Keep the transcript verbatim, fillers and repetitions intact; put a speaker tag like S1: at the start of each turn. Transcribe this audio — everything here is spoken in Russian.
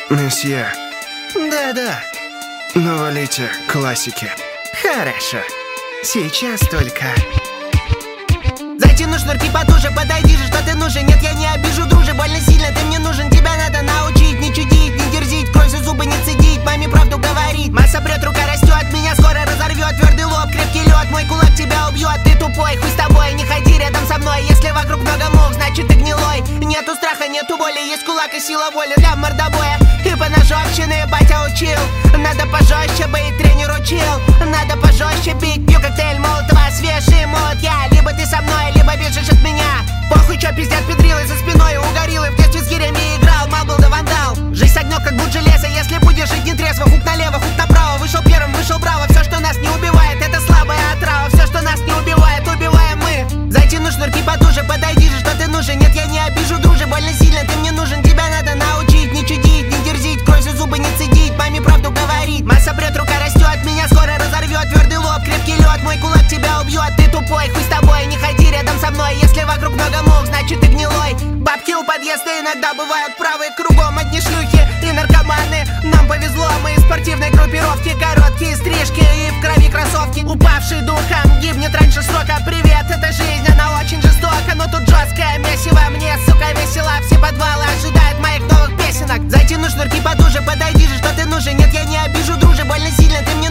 S1: месье.
S2: Да-да.
S1: Ну, валите классики.
S2: Хорошо. Сейчас только. Затяну шнурки потуже, подойди же, что ты нужен. Нет, я не обижу, друже, больно сильно ты мне нужен. Тебя надо научить, не чудить, не дерзить, кровью зубы не цедить, маме правду говорить. Масса прет, рука растет, меня скоро разорвет. Твердый лоб, крепкий лед, мой кулак тебя убьет. Ты тупой, хуй с тобой, не ходи рядом со мной. Если вокруг много мух, значит ты гнилой. Нету страха, нету боли, есть кулак и сила воли для мордобоя. И по ножовщине батя учил. Надо пожестче быть, тренер учил. Надо пожестче бить, пью коктейль молотого, свежий молот я. Либо ты со мной, либо бежишь от меня. Похуй, чё пиздят педрилы за спиной у гориллы. В детстве с гирями играл, мал был да вандал. Жизнь согнёт, как будь железо, если будешь жить не трезво. Хук налево, хук направо, вышел первым, вышел браво. Все, что нас не убивает, это слабая отрава. Все, что нас не убивает, убиваем мы. Затяну шнурки потуже, подойди же, что ты нужен. Нет, я не обижу, друже, больно сильно ты мне нужен. Тебя надо научить, не чудить, не дерзить, кровью зубы не цедить, маме правду говорить. Масса прет, рука растет, меня скоро разорвет. Твердый лоб, крепкий лед, мой кулак тебя убьет. Ты тупой, хуй с тобой, не ходи рядом со мной. Если вокруг много мух, значит ты гнилой. Бабки у подъезда иногда бывают правы. Кругом одни шлюхи и наркоманы. Нам повезло, мы из спортивной группировки. Короткие стрижки и в крови кроссовки. Упавший духом гибнет раньше срока. Привет, это жизнь, она очень жестока. Но тут жесткое месиво, мне, сука, весело. Все подвалы ожидают моих новых песенок. Затяну шнурки потуже, подойди же, что ты нужен. Нет, я не обижу, друже, больно сильно ты мне